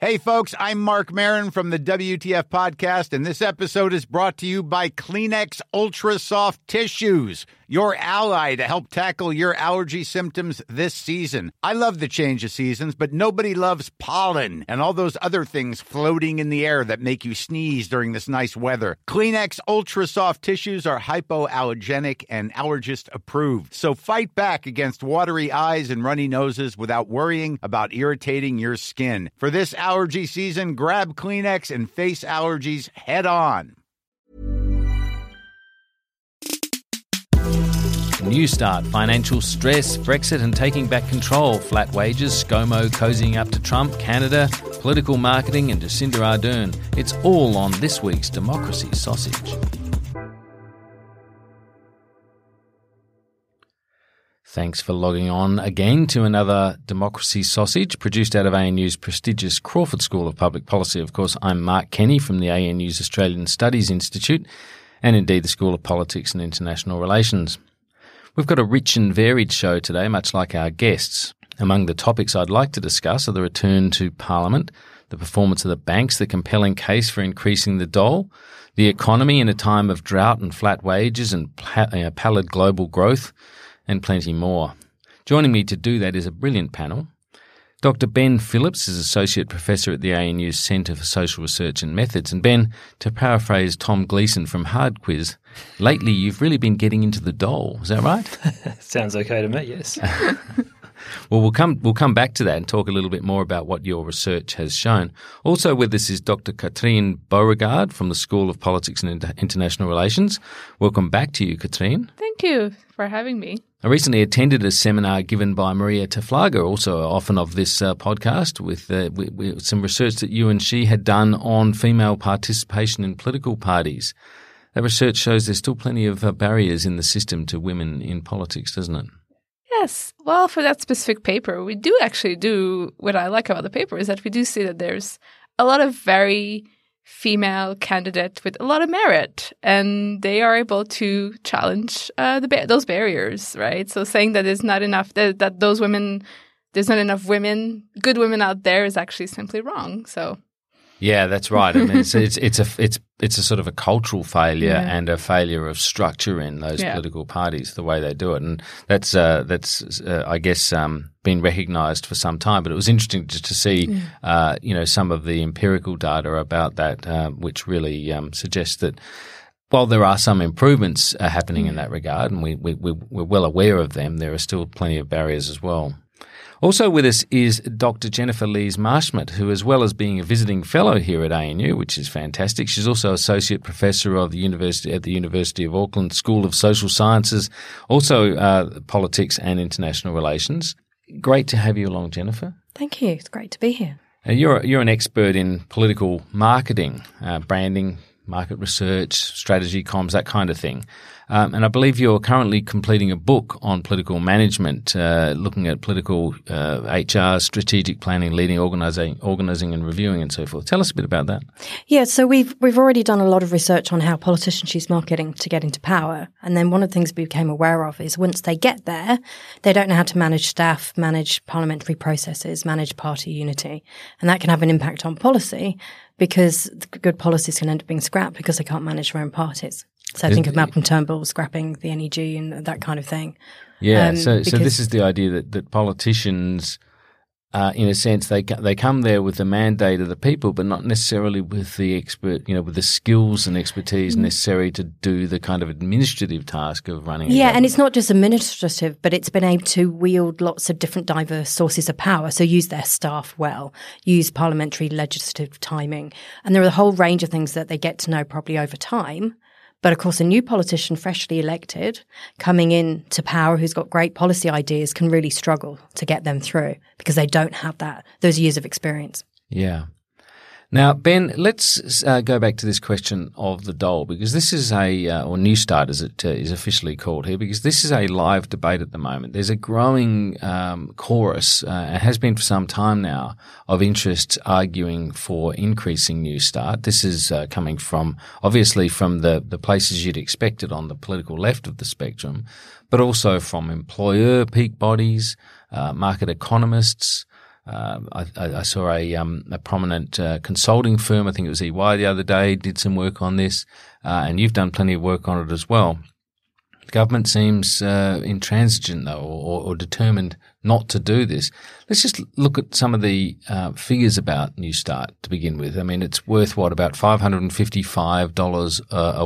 Hey, folks, I'm Mark Maron from the WTF Podcast, and this episode is brought to you by Kleenex Ultra Soft Tissues, your ally to help tackle your allergy symptoms this season. I love the change of seasons, but nobody loves pollen and all those other things floating in the air that make you sneeze during this nice weather. Kleenex Ultra Soft Tissues are hypoallergenic and allergist approved, so fight back against watery eyes and runny noses without worrying about irritating your skin. For this allergy season, grab Kleenex and face allergies head on. New Start, financial stress, Brexit and taking back control, flat wages, ScoMo cozying up to Trump, Canada, political marketing and Jacinda Ardern. It's all on this week's Democracy Sausage. Thanks for logging on again to another Democracy Sausage produced out of ANU's prestigious Crawford School of Public Policy. Of course, I'm Mark Kenny from the ANU's Australian Studies Institute and indeed the School of Politics and International Relations. We've got a rich and varied show today, much like our guests. Among the topics I'd like to discuss are the return to Parliament, the performance of the banks, the compelling case for increasing the dole, the economy in a time of drought and flat wages and pallid global growth, and plenty more. Joining me to do that is a brilliant panel. Dr. Ben Phillips is Associate Professor at the ANU's Centre for Social Research and Methods. And Ben, to paraphrase Tom Gleeson from Hard Quiz, lately you've really been getting into the dole. Is that right? Sounds okay to me, yes. Well, we'll come back to that and talk a little bit more about what your research has shown. Also with us is Dr. Katrien Beauregard from the School of Politics and International Relations. Welcome back to you, Katrien. Thank you for having me. I recently attended a seminar given by Maria Taflaga, also often of this podcast, with some research that you and she had done on female participation in political parties. That research shows there's still plenty of barriers in the system to women in politics, doesn't it? Yes. Well, for that specific paper, we do actually do what I like about the paper is that we do see that there's a lot of very female candidates with a lot of merit, and they are able to challenge those barriers, right? So saying that there's not enough that those women, there's not enough women, good women out there, is actually simply wrong. So. Yeah, that's right. I mean, it's a sort of a cultural failure and a failure of structure in those political parties, the way they do it, and that's I guess been recognised for some time. But it was interesting just to see, some of the empirical data about that, which really suggests that while there are some improvements happening in that regard, and we're well aware of them, there are still plenty of barriers as well. Also with us is Dr. Jennifer Lees-Marshmut, who, as well as being a visiting fellow here at ANU, which is fantastic, she's also Associate Professor of the University of Auckland School of Social Sciences, also Politics and International Relations. Great to have you along, Jennifer. Thank you. It's great to be here. You're an expert in political marketing, branding, market research, strategy, comms, that kind of thing. And I believe you're currently completing a book on political management, looking at political HR, strategic planning, leading, organising and reviewing and so forth. Tell us a bit about that. Yeah, so we've already done a lot of research on how politicians use marketing to get into power. And then one of the things we became aware of is once they get there, they don't know how to manage staff, manage parliamentary processes, manage party unity. And that can have an impact on policy because good policies can end up being scrapped because they can't manage their own parties. So think of Malcolm Turnbull scrapping the NEG and that kind of thing. Yeah, so this is the idea that politicians, in a sense, they come there with the mandate of the people, but not necessarily with the expert, with the skills and expertise necessary to do the kind of administrative task of running. Yeah, and it's not just administrative, but it's been able to wield lots of different diverse sources of power. So use their staff well, use parliamentary legislative timing, and there are a whole range of things that they get to know probably over time. But of course, a new politician, freshly elected, coming in to power, who's got great policy ideas, can really struggle to get them through because they don't have those years of experience. Yeah. Now, Ben, let's go back to this question of the dole, because this is or New Start as it is officially called here, because this is a live debate at the moment. There's a growing chorus, it has been for some time now, of interests arguing for increasing New Start. This is coming from, obviously, from the places you'd expect it on the political left of the spectrum, but also from employer peak bodies, market economists, I saw a prominent consulting firm, I think it was EY the other day, did some work on this, and you've done plenty of work on it as well. The government seems intransigent, though, or determined not to do this. Let's just look at some of the figures about Newstart to begin with. I mean, it's worth, about $555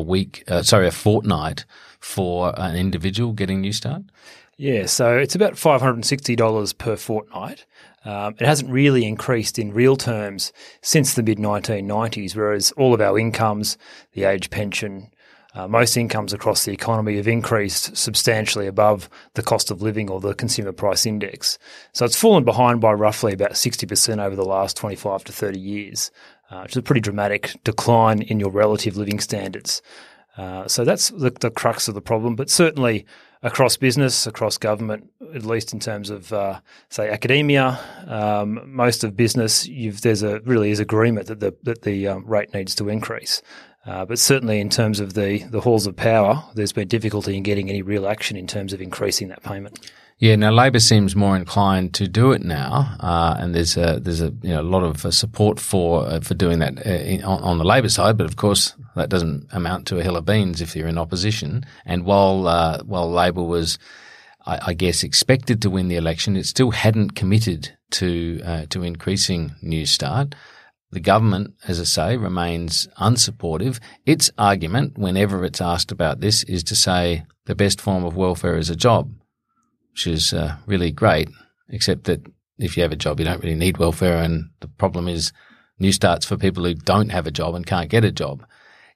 a fortnight for an individual getting Newstart? Yeah, so it's about $560 per fortnight. It hasn't really increased in real terms since the mid-1990s, whereas all of our incomes, the age pension, most incomes across the economy have increased substantially above the cost of living or the consumer price index. So it's fallen behind by roughly about 60% over the last 25 to 30 years, which is a pretty dramatic decline in your relative living standards. So that's the crux of the problem. But certainly across business, across government, at least in terms of, say, academia, most of business, really is agreement that the rate needs to increase. But certainly in terms of the halls of power, there's been difficulty in getting any real action in terms of increasing that payment. Yeah, now Labor seems more inclined to do it now, and there's a lot of support for doing that on the Labor side. But of course, that doesn't amount to a hill of beans if you're in opposition. And while Labor was, I guess, expected to win the election, it still hadn't committed to increasing Newstart. The government, as I say, remains unsupportive. Its argument, whenever it's asked about this, is to say the best form of welfare is a job, which is really great, except that if you have a job, you don't really need welfare, and the problem is Newstart's for people who don't have a job and can't get a job.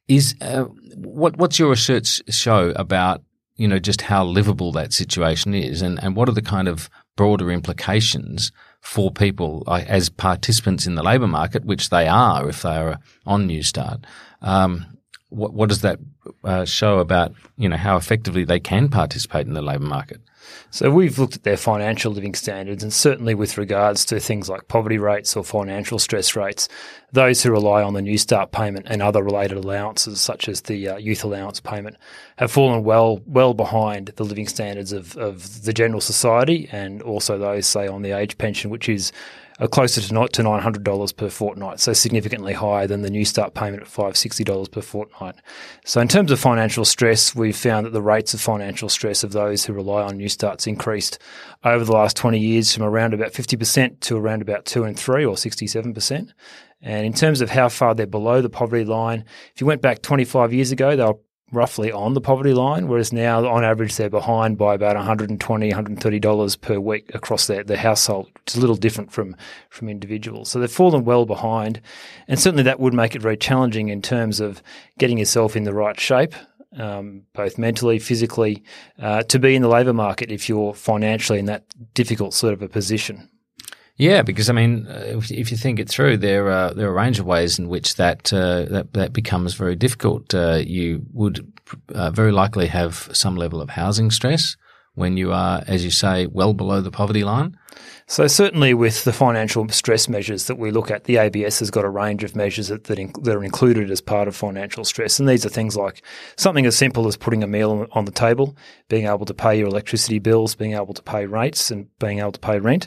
What's your research show about, just how livable that situation is, and what are the kind of broader implications for people as participants in the labour market, which they are if they are on Newstart? What does that show about, how effectively they can participate in the labour market? So we've looked at their financial living standards, and certainly with regards to things like poverty rates or financial stress rates, those who rely on the Newstart payment and other related allowances, such as the youth allowance payment, have fallen well behind the living standards of the general society, and also those, say, on the age pension, which is closer to $900 per fortnight, so significantly higher than the Newstart payment of $560 per fortnight. So in terms of financial stress, we've found that the rates of financial stress of those who rely on Newstart's increased over the last 20 years from around about 50% to around about 2 and 3 or 67%. And in terms of how far they're below the poverty line, if you went back 25 years ago, they were roughly on the poverty line, whereas now on average they're behind by about $120, $130 per week across their household, which is a little different from individuals. So they've fallen well behind, and certainly that would make it very challenging in terms of getting yourself in the right shape, both mentally, physically, to be in the labour market if you're financially in that difficult sort of a position. Yeah, because if you think it through, there are a range of ways in which that becomes very difficult. You would very likely have some level of housing stress when you are, as you say, well below the poverty line. So certainly with the financial stress measures that we look at, the ABS has got a range of measures that are included as part of financial stress. And these are things like something as simple as putting a meal on the table, being able to pay your electricity bills, being able to pay rates, and being able to pay rent.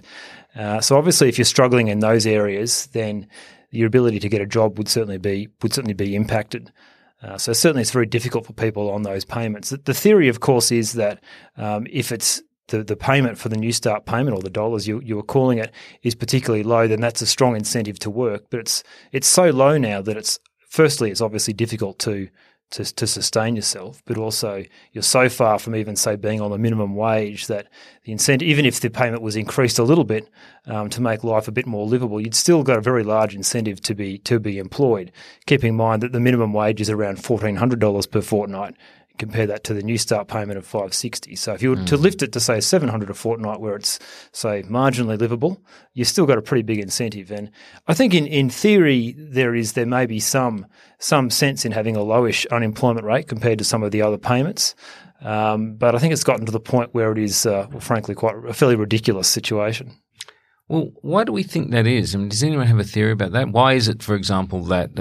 So obviously if you're struggling in those areas, then your ability to get a job would certainly be impacted. So certainly it's very difficult for people on those payments. The theory, of course, is that if it's the payment for the Newstart payment, or the dollars you were calling it, is particularly low, then that's a strong incentive to work. But it's so low now that it's obviously difficult to sustain yourself, but also you're so far from even, say, being on the minimum wage that the incentive, even if the payment was increased a little bit to make life a bit more livable, you'd still got a very large incentive to be employed. Keep in mind that the minimum wage is around $1,400 per fortnight. Compare that to the Newstart payment of $560. So if you were to lift it to, say, $700 a fortnight where it's, say, marginally livable, you've still got a pretty big incentive. And I think in theory there may be some sense in having a lowish unemployment rate compared to some of the other payments. But I think it's gotten to the point where it is, frankly, quite a fairly ridiculous situation. Well, why do we think that is? Does anyone have a theory about that? Why is it, for example, that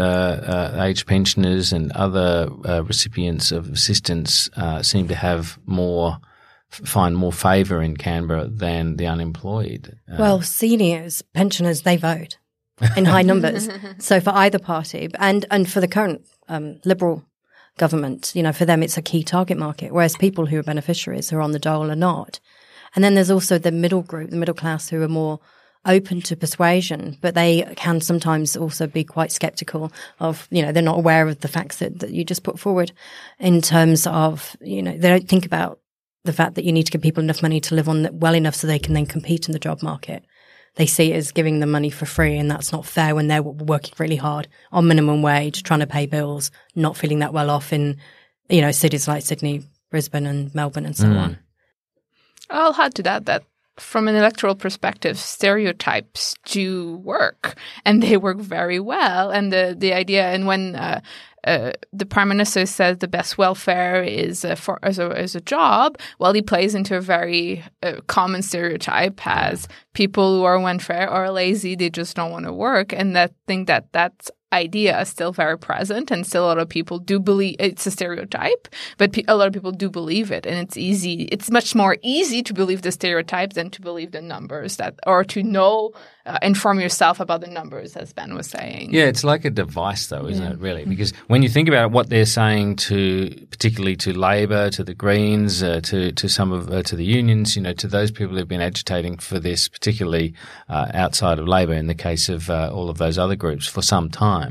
age pensioners and other recipients of assistance seem to have more find more favour in Canberra than the unemployed. Well, seniors, pensioners, they vote in high numbers. So for either party and for the current Liberal government, for them it's a key target market, whereas people who are beneficiaries who are on the dole are not. And then there's also the middle group, the middle class, who are more open to persuasion, but they can sometimes also be quite sceptical of, they're not aware of the facts that you just put forward in terms of, they don't think about the fact that you need to give people enough money to live on well enough so they can then compete in the job market. They see it as giving them money for free, and that's not fair when they're working really hard on minimum wage, trying to pay bills, not feeling that well off in, cities like Sydney, Brisbane and Melbourne and so on. I'll add to that from an electoral perspective, stereotypes do work, and they work very well. And the idea, and when the Prime Minister says the best welfare is a job, well, he plays into a very common stereotype as people who are unfair or lazy, they just don't want to work, and that think that's idea is still very present, and still a lot of people do believe it's a stereotype, but a lot of people do believe it, and it's much more easy to believe the stereotypes than to believe the numbers or to know, inform yourself about the numbers, as Ben was saying. Yeah, it's like a device though, isn't it, really? Because when you think about what they're saying particularly to Labor, to the Greens, to the unions, to those people who've been agitating for this, particularly outside of Labor in the case of all of those other groups for some time.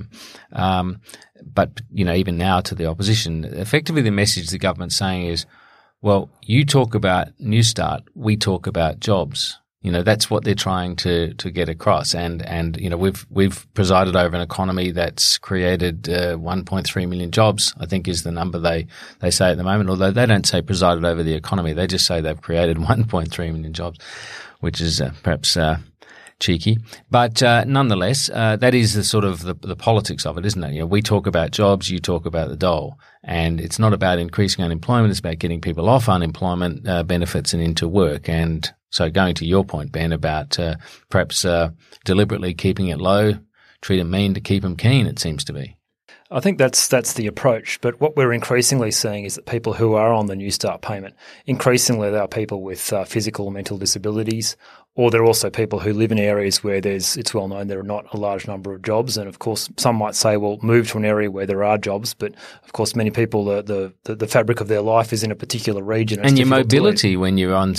But, even now to the opposition, effectively the message the government's saying is, well, you talk about Newstart, we talk about jobs. That's what they're trying to get across. And we've presided over an economy that's created 1.3 million jobs, I think is the number they say at the moment, although they don't say presided over the economy. They just say they've created 1.3 million jobs, which is perhaps cheeky. But nonetheless, that is the sort of the politics of it, isn't it? We talk about jobs, you talk about the dole. And it's not about increasing unemployment, it's about getting people off unemployment benefits and into work. And so going to your point, Ben, about perhaps deliberately keeping it low, treat them mean to keep them keen, it seems to be. I think that's the approach. But what we're increasingly seeing is that people who are on the Newstart payment, increasingly they are people with physical or mental disabilities, or they're also people who live in areas where it's well known there are not a large number of jobs. And of course, some might say, well, move to an area where there are jobs. But of course, many people, the fabric of their life is in a particular region. And your mobility when you're on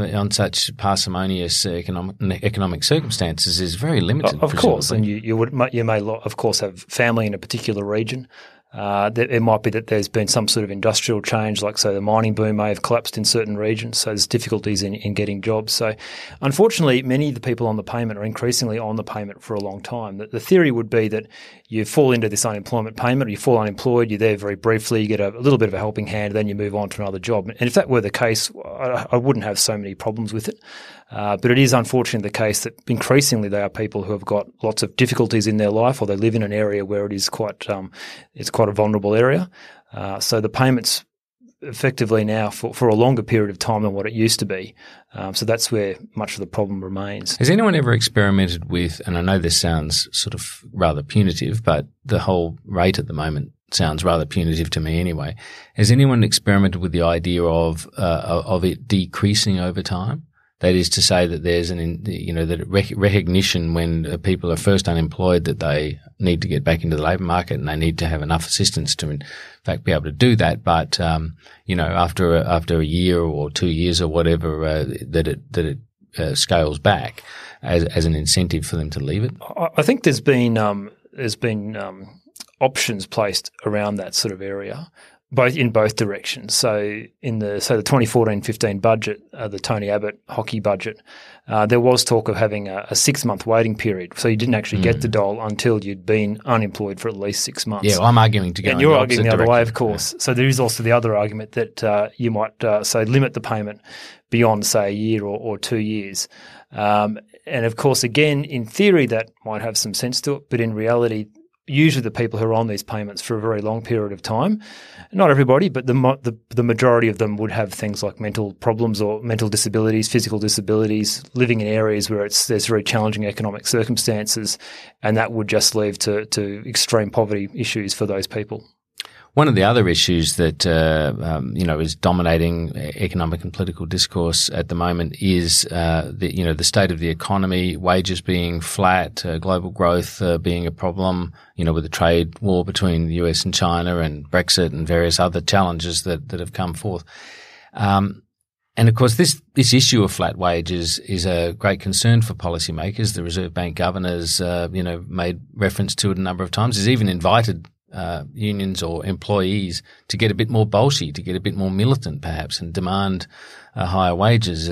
such parsimonious economic circumstances is very limited. Of course, and you may of course have family in a particular region. It might be that there's been some sort of industrial change, like so the mining boom may have collapsed in certain regions, so there's difficulties in getting jobs. So unfortunately, many of the people on the payment are increasingly on the payment for a long time. The theory would be that you fall into this unemployment payment, or you fall unemployed, you're there very briefly, you get a little bit of a helping hand, then you move on to another job. And if that were the case, I wouldn't have so many problems with it. But it is unfortunately the case that increasingly they are people who have got lots of difficulties in their life, or they live in an area where it is quite a vulnerable area. So the payments effectively now for a longer period of time than what it used to be. So that's where much of the problem remains. Has anyone ever experimented with, and I know this sounds sort of rather punitive, but the whole rate at the moment sounds rather punitive to me anyway. Has anyone experimented with the idea of it decreasing over time? That is to say that there's recognition when people are first unemployed that they need to get back into the labour market and they need to have enough assistance to, in fact, be able to do that. But after a year or 2 years or whatever, that it scales back as an incentive for them to leave it. I think there's been options placed around that sort of area. In both directions. So the 2014-15 budget, the Tony Abbott hockey budget, there was talk of having a 6-month waiting period. So you didn't actually get the dole until you'd been unemployed for at least 6 months. Yeah, well, I'm arguing to go. And you're arguing the other way, of course. Yeah. So there is also the other argument that you might say limit the payment beyond, say, a year or 2 years. And of course, again, in theory, that might have some sense to it, but in reality, usually the people who are on these payments for a very long period of time, not everybody, but the majority of them would have things like mental problems or mental disabilities, physical disabilities, living in areas where there's very challenging economic circumstances, and that would just lead to extreme poverty issues for those people. One of the other issues that is dominating economic and political discourse at the moment is the state of the economy, wages being flat, global growth being a problem. With the trade war between the US and China and Brexit and various other challenges that have come forth. And of course, this issue of flat wages is a great concern for policymakers. The Reserve Bank governors, made reference to it a number of times. Has even invited unions or employees to get a bit more bolshy, to get a bit more militant, perhaps, and demand higher wages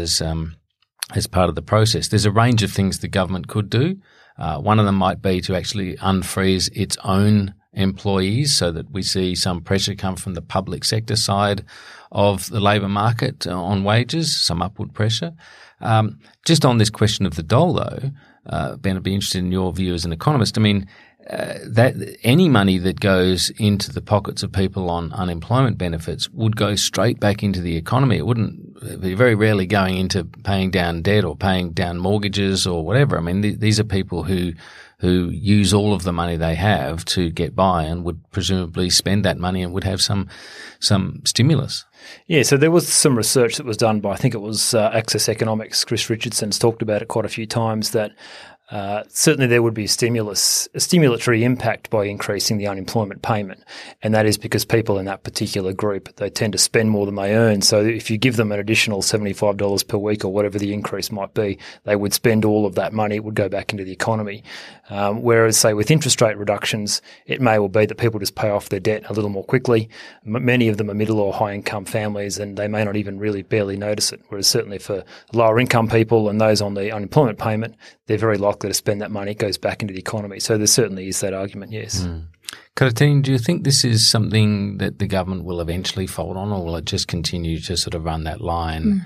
as part of the process. There's a range of things the government could do. One of them might be to actually unfreeze its own employees so that we see some pressure come from the public sector side of the labour market on wages, some upward pressure. Just on this question of the dole, though, Ben, I'd be interested in your view as an economist. I mean, that any money that goes into the pockets of people on unemployment benefits would go straight back into the economy. It wouldn't be very rarely going into paying down debt or paying down mortgages or whatever. I mean, these are people who use all of the money they have to get by and would presumably spend that money and would have some stimulus. Yeah, so there was some research that was done by, I think it was Access Economics. Chris Richardson's talked about it quite a few times, that certainly there would be a stimulatory impact by increasing the unemployment payment. And that is because people in that particular group, they tend to spend more than they earn. So if you give them an additional $75 per week or whatever the increase might be, they would spend all of that money. It would go back into the economy. Whereas, say, with interest rate reductions, it may well be that people just pay off their debt a little more quickly. Many of them are middle or high income families, and they may not even really barely notice it. Whereas certainly for lower income people and those on the unemployment payment, they're very likely to spend that money. It goes back into the economy. So there certainly is that argument, yes. Karatine, do you think this is something that the government will eventually fold on, or will it just continue to sort of run that line?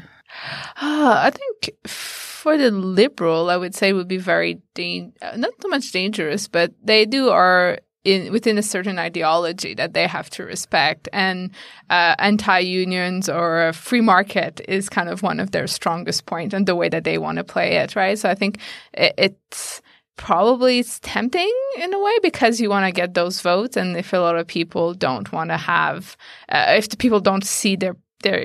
I think for the Liberal, I would say it would be very not so much dangerous, but they are within a certain ideology that they have to respect, and anti-unions or a free market is kind of one of their strongest points and the way that they want to play it, right? So I think it's tempting in a way because you want to get those votes, and if a lot of people don't want to have, if the people don't see their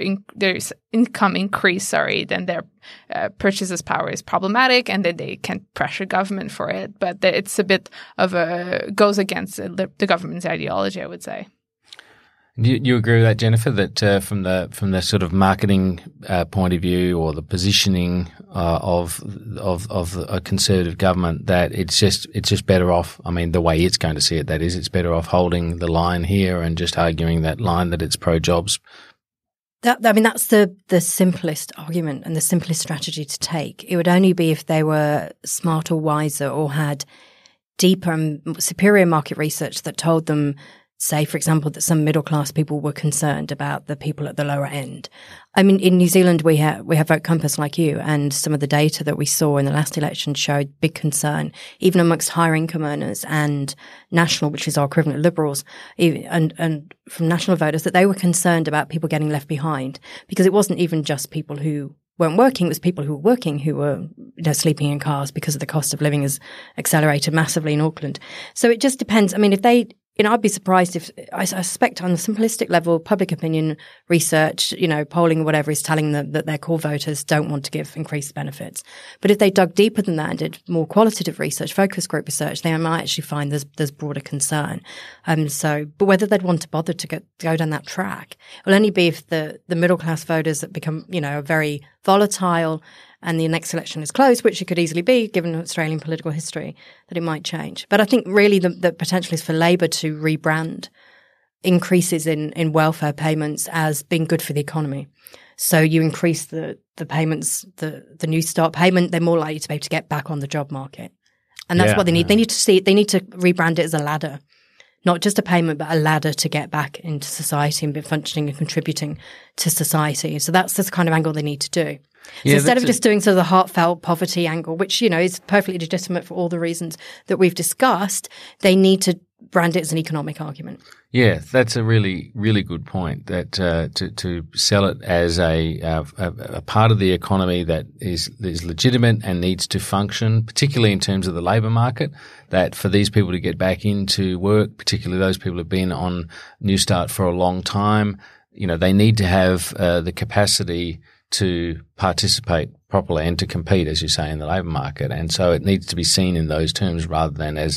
income increase, then their purchases power is problematic, and then they can pressure government for it. But it's a bit of goes against the government's ideology, I would say. Do you agree with that, Jennifer? That from the sort of marketing point of view or the positioning of a conservative government, that it's just better off. I mean, the way it's going to see it, that is, it's better off holding the line here and just arguing that line that it's pro jobs. That's the simplest argument and the simplest strategy to take. It would only be if they were smarter, wiser, or had deeper and superior market research that told them, say, for example, that some middle-class people were concerned about the people at the lower end. I mean, in New Zealand, we have Vote Compass like you, and some of the data that we saw in the last election showed big concern, even amongst higher income earners and National, which is our equivalent of Liberals, and from National voters, that they were concerned about people getting left behind, because it wasn't even just people who weren't working, it was people who were working who were sleeping in cars because of the cost of living has accelerated massively in Auckland. So it just depends. I mean, if they... I'd be surprised if I suspect on the simplistic level, public opinion research, polling or whatever is telling them that their core voters don't want to give increased benefits. But if they dug deeper than that and did more qualitative research, focus group research, they might actually find there's broader concern. But whether they'd want to bother to go down that track will only be if the middle class voters that become, are very volatile, and the next election is close, which it could easily be given Australian political history, that it might change. But I think really the potential is for Labor to rebrand increases in welfare payments as being good for the economy. So you increase the payments, the New Start payment, they're more likely to be able to get back on the job market. And that's what they need. They need to rebrand it as a ladder. Not just a payment, but a ladder to get back into society and be functioning and contributing to society. So that's the kind of angle they need to do. So instead of just doing sort of the heartfelt poverty angle, which, is perfectly legitimate for all the reasons that we've discussed, they need to brand it as an economic argument. Yeah, that's a really, really good point. That to sell it as a part of the economy that is legitimate and needs to function, particularly in terms of the labour market. That for these people to get back into work, particularly those people who've been on Newstart for a long time, they need to have the capacity to participate properly and to compete, as you say, in the labour market. And so it needs to be seen in those terms rather than as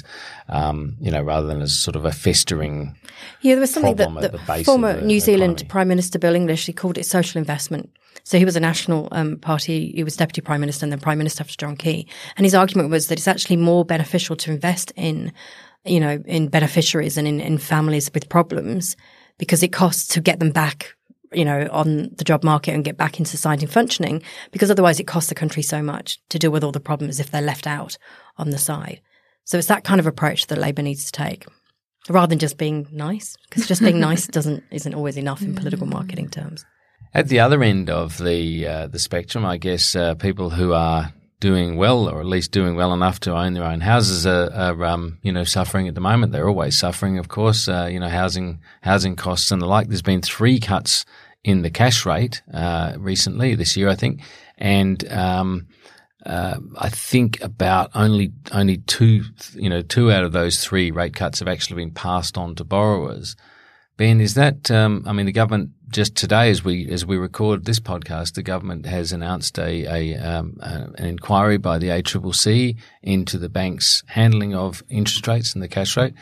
sort of a festering. Yeah, there was something that the former New Zealand economy. Prime Minister Bill English, he called it social investment. So he was a National Party, he was Deputy Prime Minister and then Prime Minister after John Key. And his argument was that it's actually more beneficial to invest in beneficiaries and in families with problems because it costs to get them back on the job market and get back into society functioning, because otherwise it costs the country so much to deal with all the problems if they're left out on the side. So it's that kind of approach that Labour needs to take, rather than just being nice, because just being nice isn't always enough in political marketing terms. At the other end of the spectrum, I guess people who are doing well, or at least doing well enough to own their own houses, are suffering at the moment. They're always suffering, of course. Housing costs and the like. There's been 3 cuts in the cash rate recently this year, I think, and I think about only 2 out of those 3 rate cuts have actually been passed on to borrowers. Ben, is that? The government just today, as we record this podcast, the government has announced an inquiry by the ACCC into the bank's handling of interest rates and the cash rate.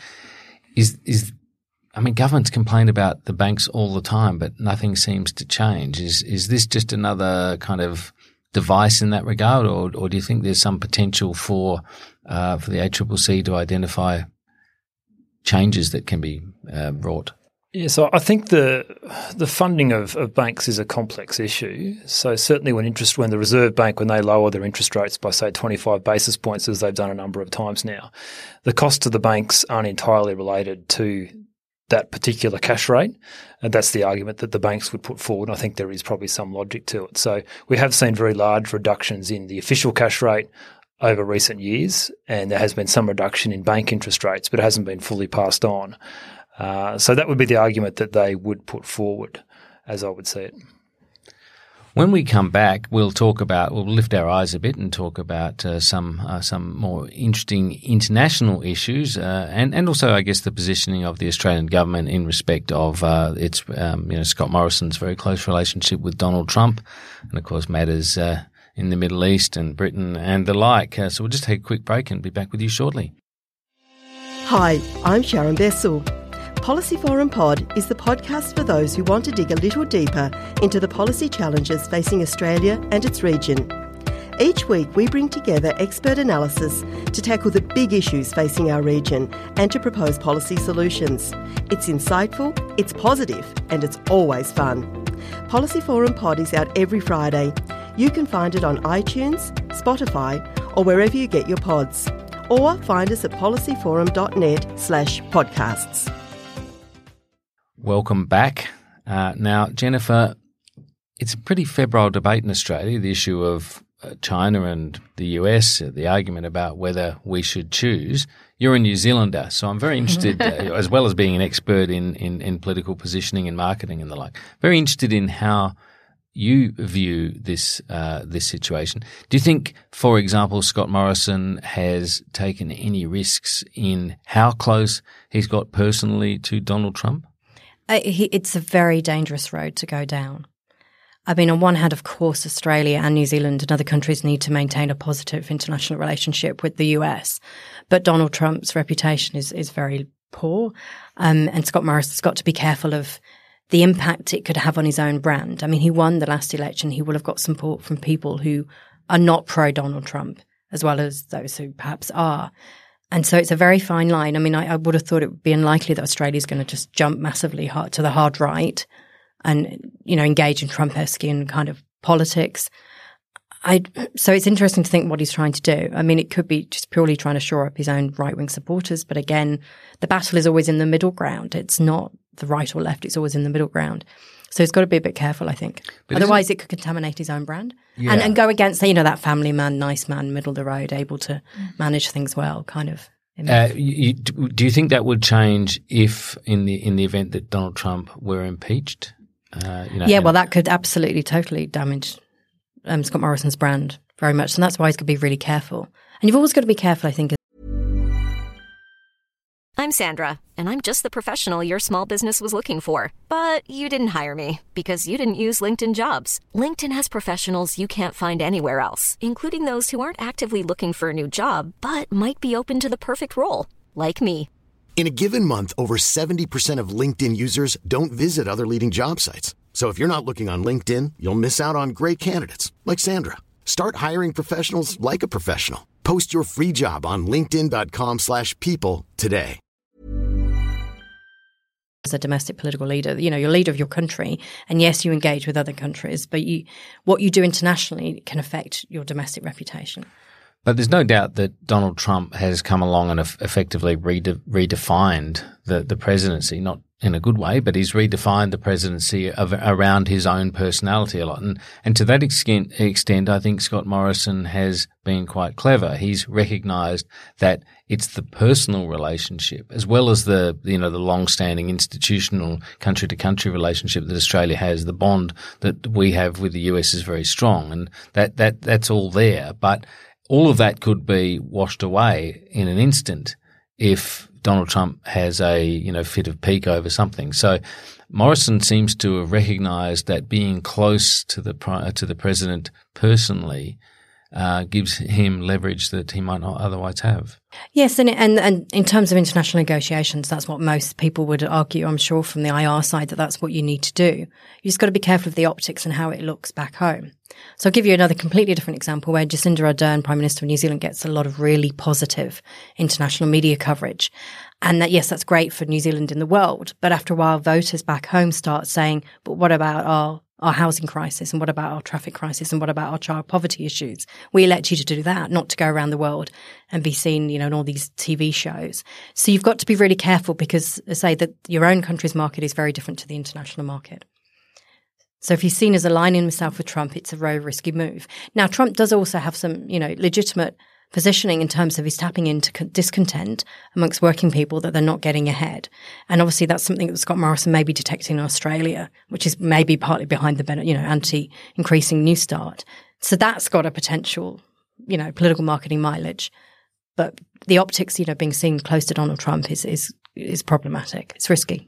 Governments complain about the banks all the time, but nothing seems to change. Is this just another kind of device in that regard, or do you think there's some potential for the ACCC to identify changes that can be brought? Yeah, so I think the funding of banks is a complex issue. So certainly when the Reserve Bank, when they lower their interest rates by, say, 25 basis points, as they've done a number of times now, the costs to the banks aren't entirely related to that particular cash rate. And that's the argument that the banks would put forward. I think there is probably some logic to it. So we have seen very large reductions in the official cash rate over recent years, and there has been some reduction in bank interest rates, but it hasn't been fully passed on. So that would be the argument that they would put forward, as I would see it. When we come back, we'll lift our eyes a bit and talk about some more interesting international issues, and also, I guess, the positioning of the Australian government in respect of its Scott Morrison's very close relationship with Donald Trump, and of course matters in the Middle East and Britain and the like. So we'll just take a quick break and be back with you shortly. Hi, I'm Sharon Bessel. Policy Forum Pod is the podcast for those who want to dig a little deeper into the policy challenges facing Australia and its region. Each week we bring together expert analysis to tackle the big issues facing our region and to propose policy solutions. It's insightful, it's positive, and it's always fun. Policy Forum Pod is out every Friday. You can find it on iTunes, Spotify, or wherever you get your pods. Or find us at policyforum.net/podcasts. Welcome back. Now, Jennifer, it's a pretty febrile debate in Australia, the issue of China and the US, the argument about whether we should choose. You're a New Zealander, so I'm very interested, as well as being an expert in political positioning and marketing and the like, very interested in how you view this situation. Do you think, for example, Scott Morrison has taken any risks in how close he's got personally to Donald Trump? It's a very dangerous road to go down. I mean, on one hand, of course, Australia and New Zealand and other countries need to maintain a positive international relationship with the US. But Donald Trump's reputation is very poor. And Scott Morrison's got to be careful of the impact it could have on his own brand. I mean, he won the last election. He will have got support from people who are not pro-Donald Trump, as well as those who perhaps are. And so it's a very fine line. I mean, I would have thought it would be unlikely that Australia is going to just jump massively hard to the hard right and, engage in Trumpeskian kind of politics. So it's interesting to think what he's trying to do. I mean, it could be just purely trying to shore up his own right-wing supporters. But again, the battle is always in the middle ground. It's not the right or left. It's always in the middle ground. So he's got to be a bit careful, I think. But otherwise, it could contaminate his own brand and go against, that family man, nice man, middle of the road, able to manage things well kind of Do you think that would change if, in the event that Donald Trump were impeached? Well, that could absolutely, totally damage Scott Morrison's brand very much, and that's why he's got to be really careful. And you've always got to be careful, I think. I'm Sandra, and I'm just the professional your small business was looking for. But you didn't hire me because you didn't use LinkedIn Jobs. LinkedIn has professionals you can't find anywhere else, including those who aren't actively looking for a new job, but might be open to the perfect role, like me. In a given month, over 70% of LinkedIn users don't visit other leading job sites. So if you're not looking on LinkedIn, you'll miss out on great candidates like Sandra. Start hiring professionals like a professional. Post your free job on linkedin.com/people today. As a domestic political leader, you're leader of your country, and yes, you engage with other countries, but what you do internationally can affect your domestic reputation. But there's no doubt that Donald Trump has come along and effectively redefined the presidency, not in a good way, but he's redefined the presidency around his own personality a lot. And to that extent, I think Scott Morrison has been quite clever. He's recognised that it's the personal relationship as well as the long-standing institutional country-to-country relationship that Australia has. The bond that we have with the US is very strong, and that's all there. But all of that could be washed away in an instant if Donald Trump has a fit of pique over something. So Morrison seems to have recognised that being close to the president personally gives him leverage that he might not otherwise have. Yes, and in terms of international negotiations, that's what most people would argue, I'm sure, from the IR side, that's what you need to do. You just got to be careful of the optics and how it looks back home. So I'll give you another completely different example where Jacinda Ardern, Prime Minister of New Zealand, gets a lot of really positive international media coverage. And that's great for New Zealand in the world. But after a while, voters back home start saying, but what about our housing crisis, and what about our traffic crisis, and what about our child poverty issues? We elect you to do that, not to go around the world and be seen, in all these TV shows. So you've got to be really careful because, say, that your own country's market is very different to the international market. So if he's seen as aligning himself with Trump, it's a very risky move. Now, Trump does also have some, legitimate positioning in terms of he's tapping into discontent amongst working people that they're not getting ahead. And obviously that's something that Scott Morrison may be detecting in Australia, which is maybe partly behind the, anti-increasing New Start. So that's got a potential, political marketing mileage. But the optics, being seen close to Donald Trump is problematic. It's risky.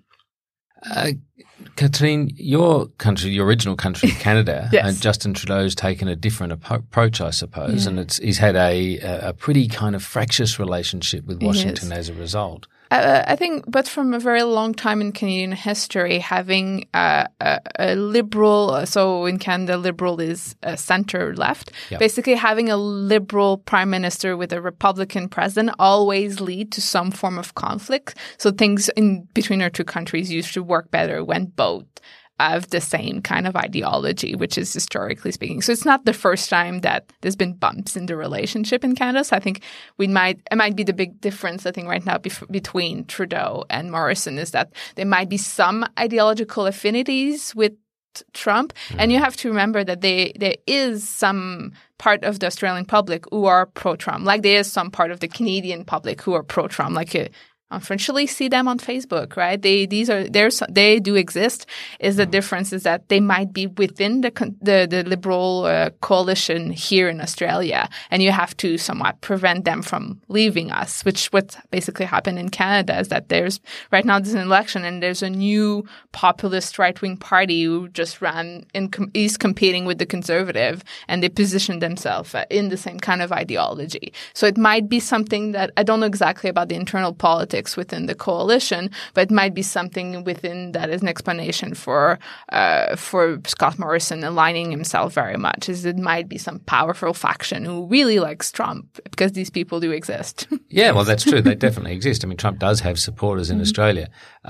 Katrine, your original country, Canada, Yes. and Justin Trudeau's taken a different approach, I suppose, and he's had a pretty kind of fractious relationship with Washington as a result. I think, but from a very long time in Canadian history, having a liberal, so in Canada, liberal is center-left, basically having a liberal prime minister with a Republican president always lead to some form of conflict. So things in between our two countries used to work better when both of the same kind of ideology, which is historically speaking. So it's not the first time that there's been bumps in the relationship in Canada. So I think it might be the big difference, I think, right now between Trudeau and Morrison is that there might be some ideological affinities with Trump. And you have to remember that there is some part of the Australian public who are pro-Trump. Like there is some part of the Canadian public who are pro-Trump. Like unfortunately see them on Facebook, right? They do exist. Is the difference is that they might be within the liberal coalition here in Australia, and you have to somewhat prevent them from leaving us. Which what basically happened in Canada is that there's an election and there's a new populist right wing party who just ran and is competing with the Conservative, and they positioned themselves in the same kind of ideology. So it might be something that I don't know exactly about the internal politics within the coalition, but it might be something within that is an explanation for Scott Morrison aligning himself very much. Is it might be some powerful faction who really likes Trump, because these people do exist. Yeah, well, that's true. They definitely exist. I mean, Trump does have supporters in Australia,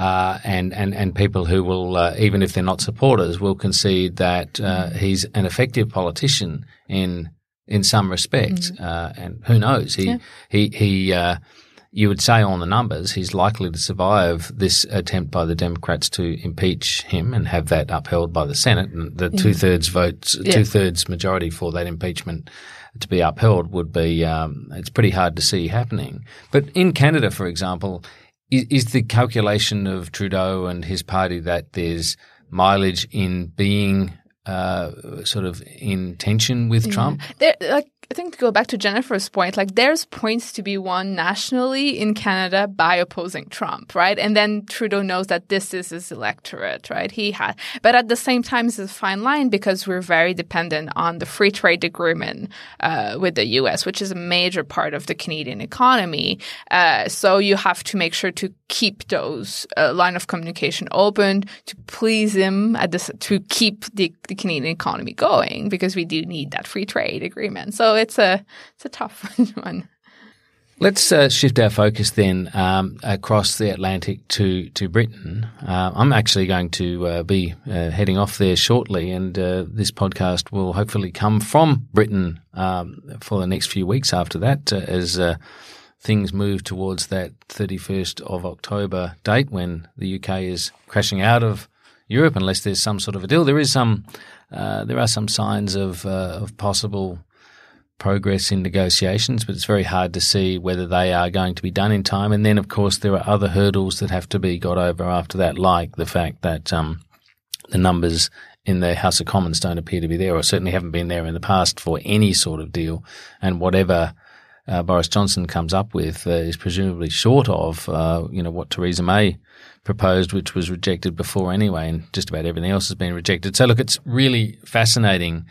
and people who will, even if they're not supporters, will concede that he's an effective politician in some respects. And who knows? you would say on the numbers he's likely to survive this attempt by the Democrats to impeach him and have that upheld by the Senate. And the two-thirds majority for that impeachment to be upheld would be it's pretty hard to see happening. But in Canada, for example, is the calculation of Trudeau and his party that there's mileage in being sort of in tension with Trump? I think to go back to Jennifer's point, there's points to be won nationally in Canada by opposing Trump, right? And then Trudeau knows that this is his electorate, right? But at the same time, it's a fine line because we're very dependent on the free trade agreement with the U.S., which is a major part of the Canadian economy. So you have to make sure to keep those line of communication open to please him to keep the Canadian economy going, because we do need that free trade agreement. So it's a tough one. Let's shift our focus then across the Atlantic to Britain. I'm actually going to be heading off there shortly, and this podcast will hopefully come from Britain for the next few weeks after that, as things move towards that 31st of October date when the UK is crashing out of Europe, unless there's some sort of a deal. There are some signs of possible progress in negotiations, but it's very hard to see whether they are going to be done in time. And then, of course, there are other hurdles that have to be got over after that, like the fact that the numbers in the House of Commons don't appear to be there, or certainly haven't been there in the past, for any sort of deal. And whatever Boris Johnson comes up with is presumably short of what Theresa May proposed, which was rejected before anyway, and just about everything else has been rejected. So look, it's really fascinating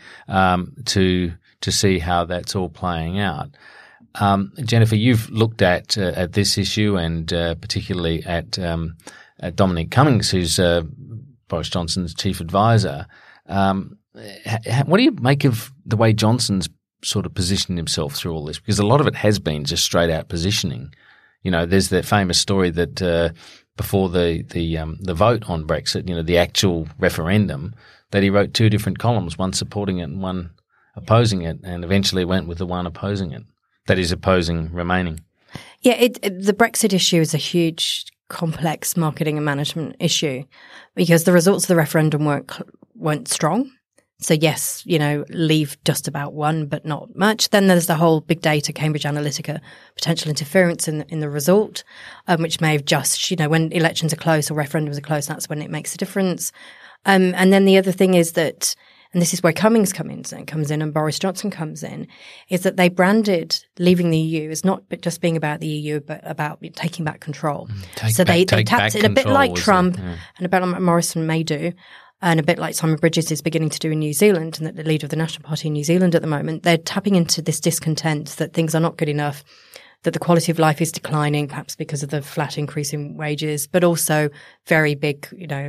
to see how that's all playing out. Jennifer, you've looked at this issue, and particularly at Dominic Cummings, who's Boris Johnson's chief advisor. What do you make of the way Johnson's sort of positioned himself through all this? Because a lot of it has been just straight out positioning. There's that famous story that before the vote on Brexit, the actual referendum, that he wrote two different columns, one supporting it and one opposing it, and eventually went with the one opposing it. That is, opposing remaining. Yeah, the Brexit issue is a huge, complex marketing and management issue, because the results of the referendum weren't strong. So yes, Leave just about won, but not much. Then there's the whole big data, Cambridge Analytica, potential interference in the result, which may have just, when elections are close or referendums are close, that's when it makes a difference. And then the other thing is that, and this is where Cummings comes in and Boris Johnson comes in, is that they branded leaving the EU as not just being about the EU, but about taking back control. They tapped it a bit like Trump and a bit like Morrison may do, and a bit like Simon Bridges is beginning to do in New Zealand, and that the leader of the National Party in New Zealand at the moment. They're tapping into this discontent that things are not good enough, that the quality of life is declining, perhaps because of the flat increase in wages, but also very big,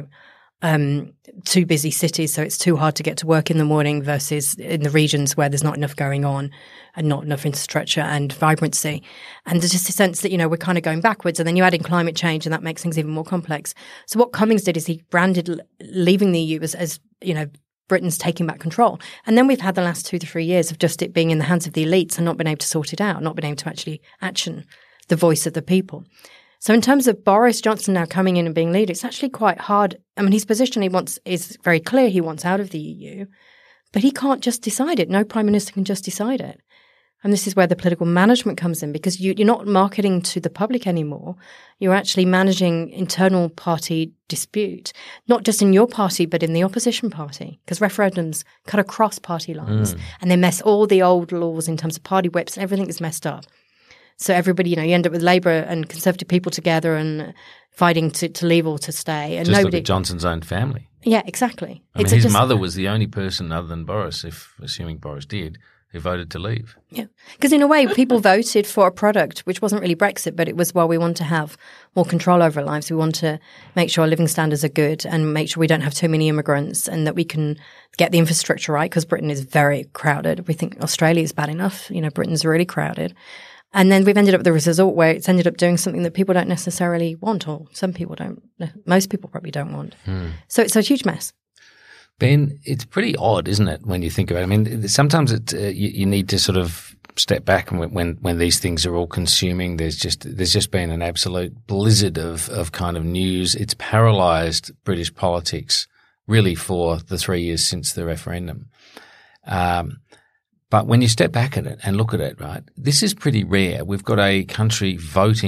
too busy cities, so it's too hard to get to work in the morning, versus in the regions where there's not enough going on and not enough infrastructure and vibrancy. And there's just a sense that, we're kind of going backwards. And then you add in climate change, and that makes things even more complex. So what Cummings did is he branded leaving the EU as Britain's taking back control. And then we've had the last 2 to 3 years of just it being in the hands of the elites and not being able to sort it out, not being able to actually action the voice of the people. So in terms of Boris Johnson now coming in and being leader, it's actually quite hard. I mean, his position is very clear. He wants out of the EU, but he can't just decide it. No prime minister can just decide it. And this is where the political management comes in, because you're not marketing to the public anymore. You're actually managing internal party dispute, not just in your party, but in the opposition party, because referendums cut across party lines and they mess all the old laws in terms of party whips, and everything is messed up. So everybody, you end up with Labour and Conservative people together and fighting to leave or to stay. And just look at Johnson's own family. Yeah, exactly. His mother was the only person other than Boris, assuming Boris did, who voted to leave. Yeah, because in a way, people voted for a product which wasn't really Brexit, but it was, we want to have more control over our lives. We want to make sure our living standards are good and make sure we don't have too many immigrants, and that we can get the infrastructure right, because Britain is very crowded. We think Australia is bad enough. Britain's really crowded. And then we've ended up with a result where it's ended up doing something that people don't necessarily want, or some people don't. Most people probably don't want. So it's a huge mess. Ben, it's pretty odd, isn't it, when you think about it? I mean, sometimes you need to sort of step back and when these things are all consuming, there's just been an absolute blizzard of kind of news. It's paralysed British politics really for the 3 years since the referendum. But when you step back at it and look at it, right, this is pretty rare. We've got a country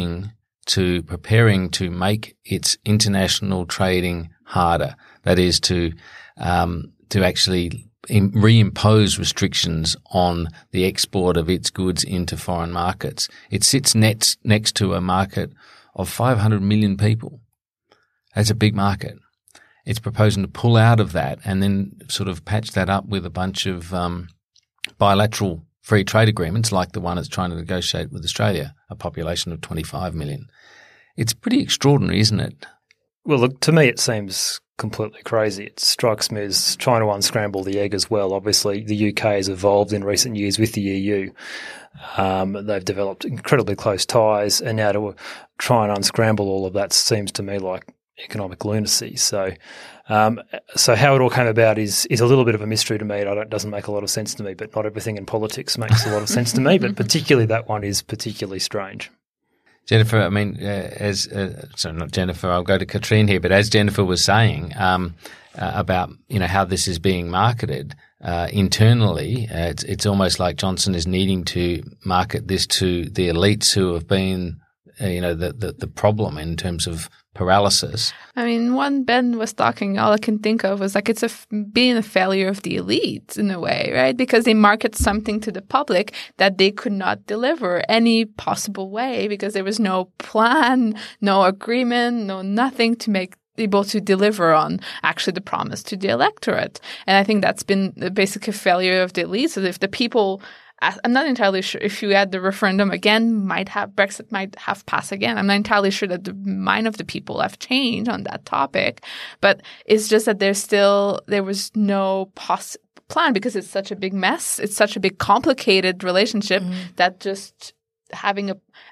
preparing to make its international trading harder. That is to actually reimpose restrictions on the export of its goods into foreign markets. It sits next to a market of 500 million people. That's a big market. It's proposing to pull out of that and then sort of patch that up with a bunch of bilateral free trade agreements like the one it's trying to negotiate with Australia, a population of 25 million. It's pretty extraordinary, isn't it? Well, look, to me it seems completely crazy. It strikes me as trying to unscramble the egg as well. Obviously, the UK has evolved in recent years with the EU. They've developed incredibly close ties, and now to try and unscramble all of that seems to me like economic lunacy. So how it all came about is a little bit of a mystery to me. It doesn't make a lot of sense to me, but not everything in politics makes a lot of sense to me, but particularly that one is particularly strange. Jennifer, I mean, not Jennifer, I'll go to Katrine here, but as Jennifer was saying about, how this is being marketed internally, it's almost like Johnson is needing to market this to the elites who have been, the problem in terms of paralysis. I mean, when Ben was talking, all I can think of was like it's being a failure of the elites in a way, right? Because they market something to the public that they could not deliver any possible way because there was no plan, no agreement, no nothing to make able to deliver on actually the promise to the electorate. And I think that's been basically a failure of the elites. So if the people I'm not entirely sure if you had the referendum again, Brexit might have passed again. I'm not entirely sure that the mind of the people have changed on that topic, but it's just that there was no plan because it's such a big mess. It's such a big complicated relationship that just having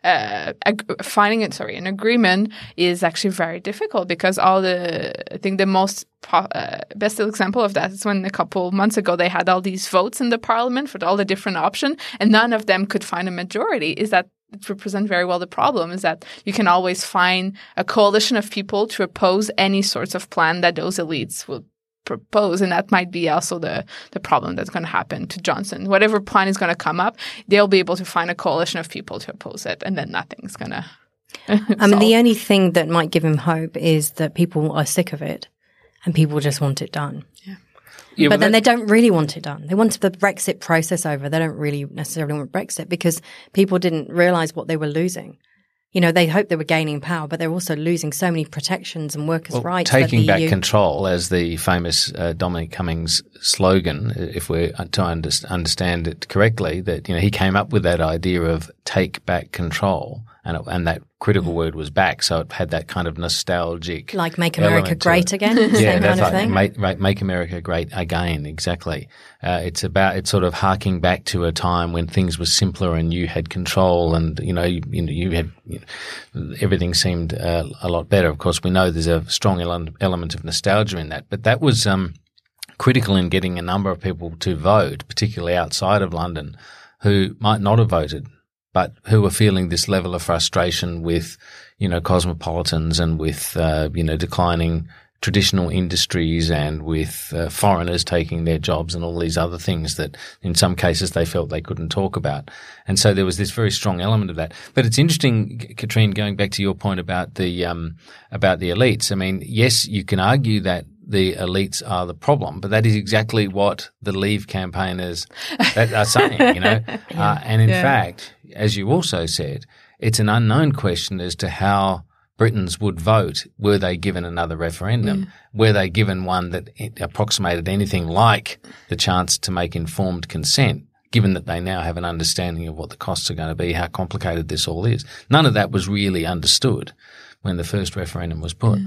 an agreement is actually very difficult because I think the most best example of that is when a couple months ago they had all these votes in the parliament for all the different options and none of them could find a majority. Is that it represents very well the problem is that you can always find a coalition of people to oppose any sorts of plan that those elites will propose, and that might be also the problem that's going to happen to Johnson. Whatever plan is going to come up, they'll be able to find a coalition of people to oppose it, and then nothing's going to I mean, the only thing that might give him hope is that people are sick of it and people just want it done. Yeah, but then they don't really want it done. They want the Brexit process over. They don't really necessarily want Brexit because people didn't realise what they were losing. They hoped they were gaining power, but they're also losing so many protections and workers' rights. Taking back control, as the famous Dominic Cummings slogan, if we're to understand it correctly, that he came up with that idea of take back control, and that critical word was back, so it had that kind of nostalgic, like make America great again, same kind of thing. Make America great again, exactly. It's sort of harking back to a time when things were simpler and you had control, and you had everything seemed a lot better. Of course, we know there's a strong element of nostalgia in that, but that was critical in getting a number of people to vote, particularly outside of London, who might not have voted, but who were feeling this level of frustration with, cosmopolitans and with, declining traditional industries and with foreigners taking their jobs and all these other things that in some cases they felt they couldn't talk about. And so there was this very strong element of that. But it's interesting, Katrine, going back to your point about the elites. I mean, yes, you can argue that the elites are the problem, but that is exactly what the Leave campaigners are saying, and in fact, as you also said, it's an unknown question as to how Britons would vote were they given another referendum, were they given one that approximated anything like the chance to make informed consent, given that they now have an understanding of what the costs are going to be, how complicated this all is. None of that was really understood when the first referendum was put.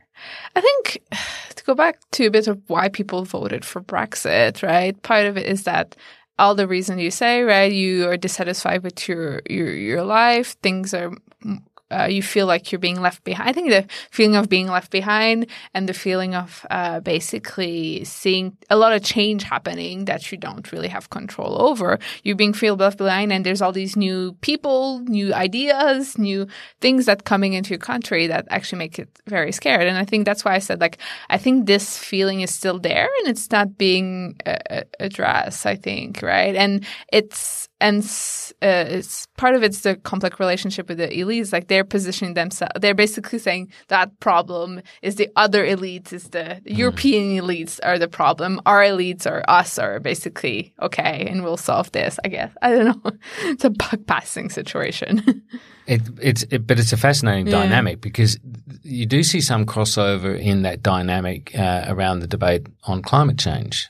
I think to go back to a bit of why people voted for Brexit, right? Part of it is that all the reasons you say, right? You are dissatisfied with your life. Things are you feel like you're being left behind. I think the feeling of being left behind and the feeling of basically seeing a lot of change happening that you don't really have control over. You feel left behind, and there's all these new people, new ideas, new things that coming into your country that actually make it very scared. And I think that's why I said, like, I think this feeling is still there and it's not being addressed, I think, right? And it's part of it's the complex relationship with the elites. Like, they're positioning themselves, they're basically saying that problem is the other elites, is the European elites are the problem. Our elites or us are basically okay, and we'll solve this, I guess. I don't know. It's a buck passing situation. But it's a fascinating dynamic, because you do see some crossover in that dynamic around the debate on climate change.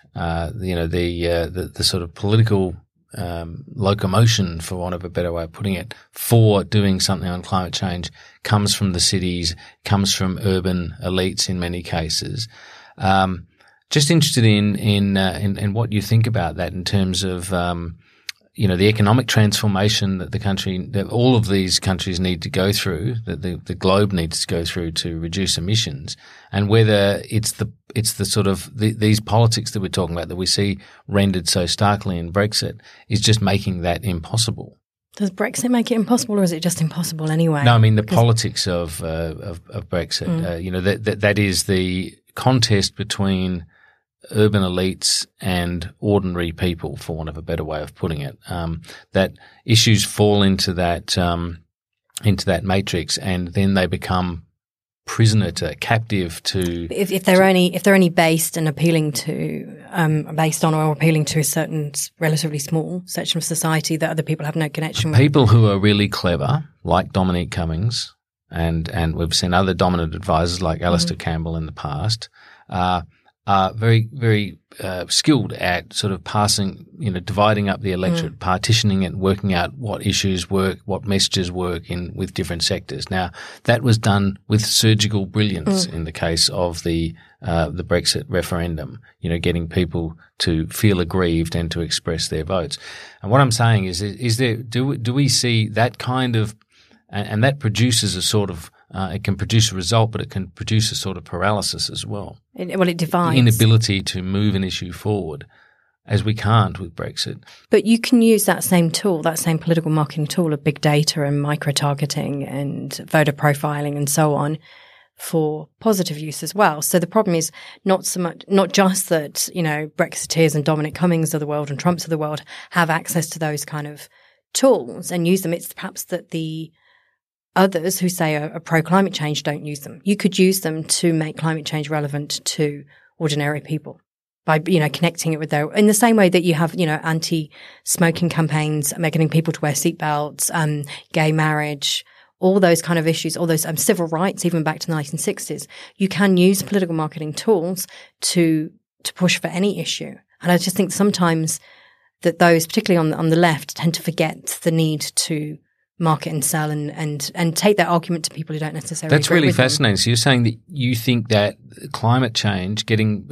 The sort of political locomotion, for want of a better way of putting it, for doing something on climate change comes from the cities, comes from urban elites in many cases. Just interested in what you think about that in terms of the economic transformation that all of these countries need to go through, that the globe needs to go through to reduce emissions, and whether it's the sort of these politics that we're talking about that we see rendered so starkly in Brexit is just making that impossible. Does Brexit make it impossible, or is it just impossible anyway? No, I mean the politics of Brexit. That is the contest between urban elites and ordinary people, for want of a better way of putting it. That issues fall into that matrix, and then they become captive to. If they're only based and appealing to, based on or appealing to a certain relatively small section of society that other people have no connection with. People who are really clever, like Dominic Cummings, and we've seen other dominant advisors like Alistair Campbell in the past, are very, very skilled at sort of dividing up the electorate, partitioning it, working out what issues work, what messages work with different sectors. Now, that was done with surgical brilliance in the case of the Brexit referendum, getting people to feel aggrieved and to express their votes. And what I'm saying is there, do we see that kind of, and that produces a sort of, it can produce a result, but it can produce a sort of paralysis as well. It divides. The inability to move an issue forward, as we can't with Brexit. But you can use that same tool, that same political marketing tool of big data and micro-targeting and voter profiling and so on, for positive use as well. So the problem is not just that, Brexiteers and Dominic Cummings of the world and Trumps of the world have access to those kind of tools and use them. It's perhaps that the others who say are pro-climate change don't use them. You could use them to make climate change relevant to ordinary people by, connecting it with in the same way that you have, anti-smoking campaigns, getting people to wear seatbelts, gay marriage, all those kind of issues, all those civil rights, even back to the 1960s. You can use political marketing tools to push for any issue. And I just think sometimes that those, particularly on the left, tend to forget the need to market and sell and take that argument to people who don't necessarily That's agree really with fascinating. them. So you're saying that you think that climate change, getting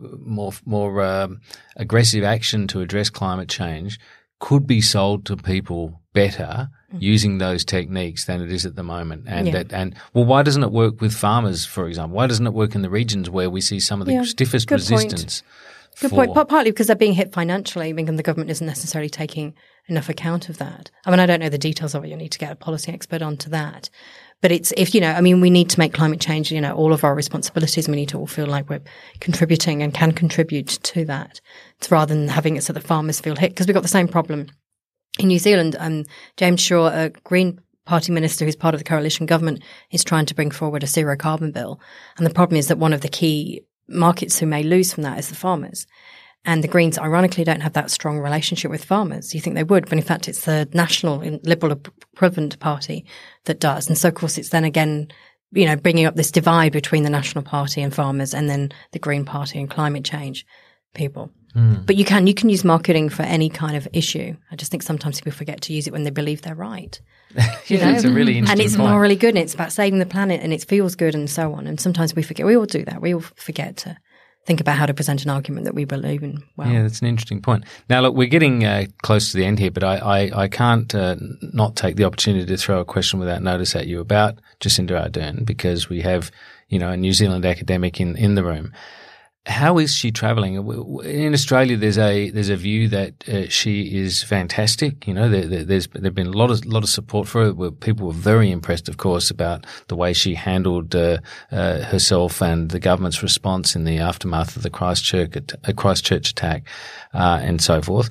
more aggressive action to address climate change, could be sold to people better using those techniques than it is at the moment. And why doesn't it work with farmers, for example? Why doesn't it work in the regions where we see some of the stiffest resistance? Good point. Partly because they're being hit financially, because the government isn't necessarily taking enough account of that. I mean, I don't know the details of it. You need to get a policy expert onto that. But we need to make climate change, all of our responsibilities. We need to all feel like we're contributing and can contribute to that. It's rather than having it so the farmers feel hit. Because we've got the same problem in New Zealand. James Shaw, a Green Party minister who's part of the coalition government, is trying to bring forward a zero carbon bill. And the problem is that one of the key markets who may lose from that is the farmers. And the Greens, ironically, don't have that strong relationship with farmers. You think they would, but in fact, it's the National Liberal Equivalent Party that does. And so, of course, it's then again, bringing up this divide between the National Party and farmers, and then the Green Party and climate change people. But you can use marketing for any kind of issue. I just think sometimes people forget to use it when they believe they're right. It's a really interesting and it's point. morally good, and it's about saving the planet, and it feels good, and so on. And sometimes we forget. We all do that. We all forget think about how to present an argument that we believe in well. Yeah, that's an interesting point. Now, look, we're getting close to the end here, but I can't not take the opportunity to throw a question without notice at you about Jacinda Ardern, because we have, a New Zealand academic in the room. How is she travelling? In Australia, there's a view that she is fantastic. There've been a lot of support for her. People were very impressed, of course, about the way she handled herself and the government's response in the aftermath of the Christchurch attack, and so forth.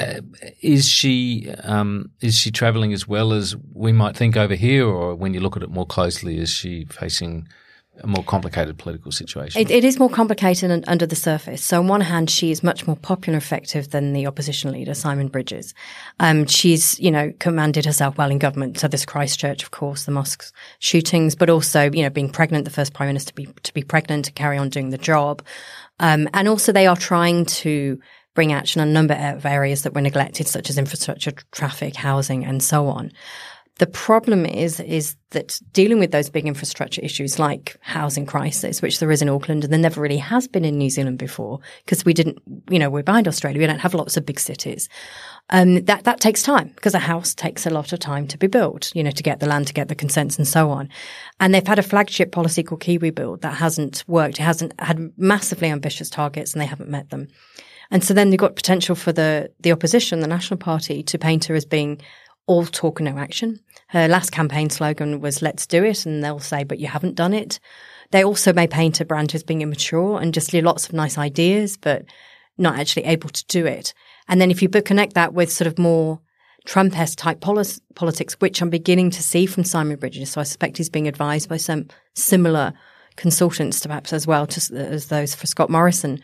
Is she travelling as well as we might think over here, or when you look at it more closely, is she facing a more complicated political situation? It is more complicated under the surface. So on one hand, she is much more popular and effective than the opposition leader, Simon Bridges. She's, commanded herself well in government. So there's Christchurch, of course, the mosques shootings, but also, being pregnant, the first prime minister to be pregnant, to carry on doing the job. And also they are trying to bring action on a number of areas that were neglected, such as infrastructure, traffic, housing, and so on. The problem is that dealing with those big infrastructure issues like housing crisis, which there is in Auckland and there never really has been in New Zealand before, because we didn't, we're behind Australia. We don't have lots of big cities. That takes time, because a house takes a lot of time to be built, to get the land, to get the consents and so on. And they've had a flagship policy called Kiwi Build that hasn't worked. It hasn't had massively ambitious targets and they haven't met them. And so then they've got potential for the opposition, the National Party, to paint her as being all talk and no action. Her last campaign slogan was "Let's do it," and they'll say, "But you haven't done it." They also may paint a brand as being immature and just lots of nice ideas, but not actually able to do it. And then if you connect that with sort of more Trump-esque type politics, which I'm beginning to see from Simon Bridges, so I suspect he's being advised by some similar consultants perhaps as well as those for Scott Morrison,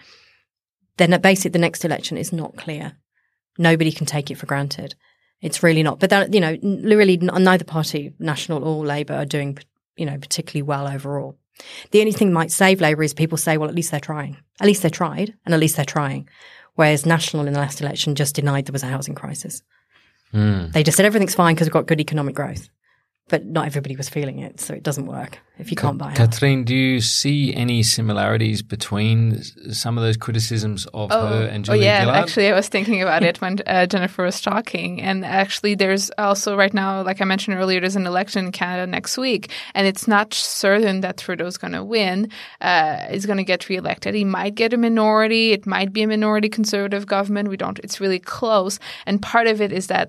then basically the next election is not clear. Nobody can take it for granted. It's really not. But that, really neither party, National or Labour, are doing, particularly well overall. The only thing that might save Labour is people say, well, at least they're trying. At least they tried, and at least they're trying. Whereas National in the last election just denied there was a housing crisis. They just said everything's fine because we've got good economic growth. But not everybody was feeling it, so it doesn't work if you can't buy it. Catherine, do you see any similarities between some of those criticisms of her and Julia Gillard? Actually, I was thinking about it when Jennifer was talking. And actually, there's also right now, like I mentioned earlier, there's an election in Canada next week, and it's not certain that Trudeau's going to win. He's going to get reelected. He might get a minority. It might be a minority conservative government. It's really close. And part of it is that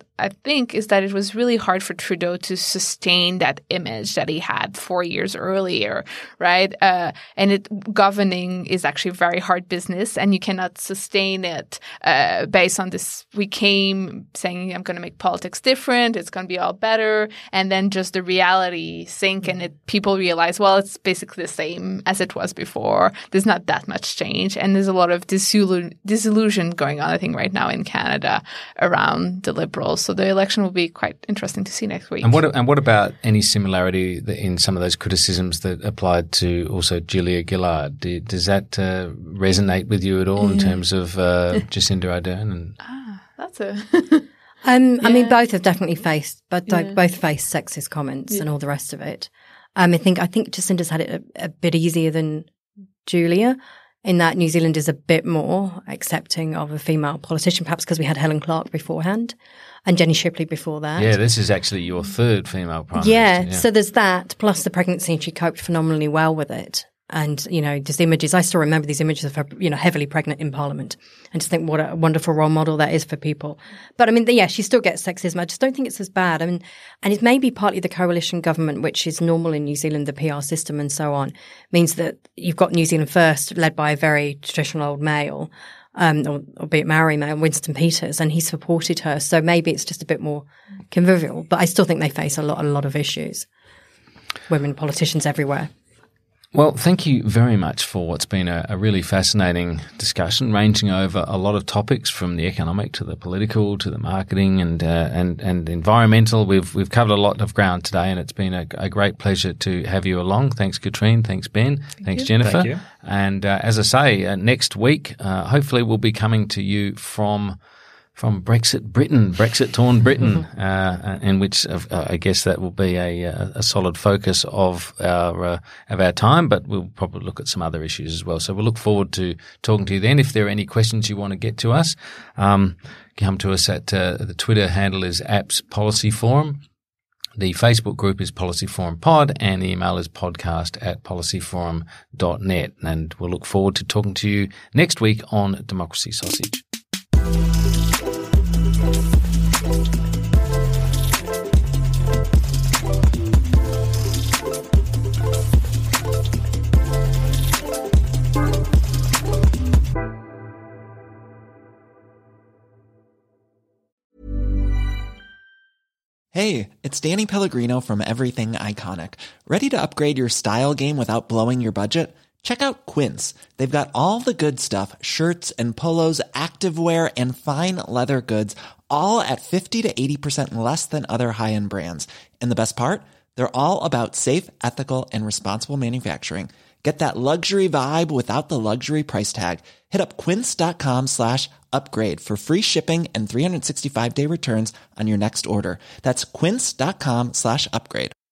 it was really hard for Trudeau to sustain that image that he had 4 years earlier, right? And governing is actually very hard business, and you cannot sustain it based on this. We came saying, I'm going to make politics different, it's going to be all better, and then just the reality sink, and people realize, well, it's basically the same as it was before. There's not that much change, and there's a lot of disillusion going on, I think, right now in Canada around the Liberals. So the election will be quite interesting to see next week. And what about any similarity in some of those criticisms that applied to also Julia Gillard? Does that resonate with you at all in terms of Jacinda Ardern? That's a... I mean, both have definitely faced, both faced sexist comments and all the rest of it. I think Jacinda's had it a bit easier than Julia, in that New Zealand is a bit more accepting of a female politician, perhaps because we had Helen Clark beforehand and Jenny Shipley before that. Yeah, this is actually your third female prime minister. Yeah, so there's that, plus the pregnancy, and she coped phenomenally well with it. And, just images, I still remember these images of her, heavily pregnant in Parliament, and just think what a wonderful role model that is for people. But she still gets sexism. I just don't think it's as bad. And it may be partly the coalition government, which is normal in New Zealand, the PR system and so on, means that you've got New Zealand First, led by a very traditional old male, albeit Maori male, Winston Peters, and he supported her. So maybe it's just a bit more convivial. But I still think they face a lot of issues. Women politicians everywhere. Well, thank you very much for what's been a really fascinating discussion, ranging over a lot of topics from the economic to the political to the marketing and environmental. We've covered a lot of ground today, and it's been a great pleasure to have you along. Thanks, Katrine. Thanks, Ben. Thanks, Jennifer. Thank you. And as I say, next week, hopefully we'll be coming to you from from Brexit-torn Britain, in which I guess that will be a solid focus of our time, but we'll probably look at some other issues as well. So we'll look forward to talking to you then. If there are any questions you want to get to us, come to us at the Twitter handle is @PolicyForum. The Facebook group is Policy Forum Pod, and the email is podcast@policyforum.net. And we'll look forward to talking to you next week on Democracy Sausage. Hey, it's Danny Pellegrino from Everything Iconic. Ready to upgrade your style game without blowing your budget? Check out Quince. They've got all the good stuff, shirts and polos, activewear, and fine leather goods, all at 50 to 80% less than other high-end brands. And the best part? They're all about safe, ethical, and responsible manufacturing. Get that luxury vibe without the luxury price tag. Hit up quince.com/upgrade for free shipping and 365-day returns on your next order. That's quince.com/upgrade.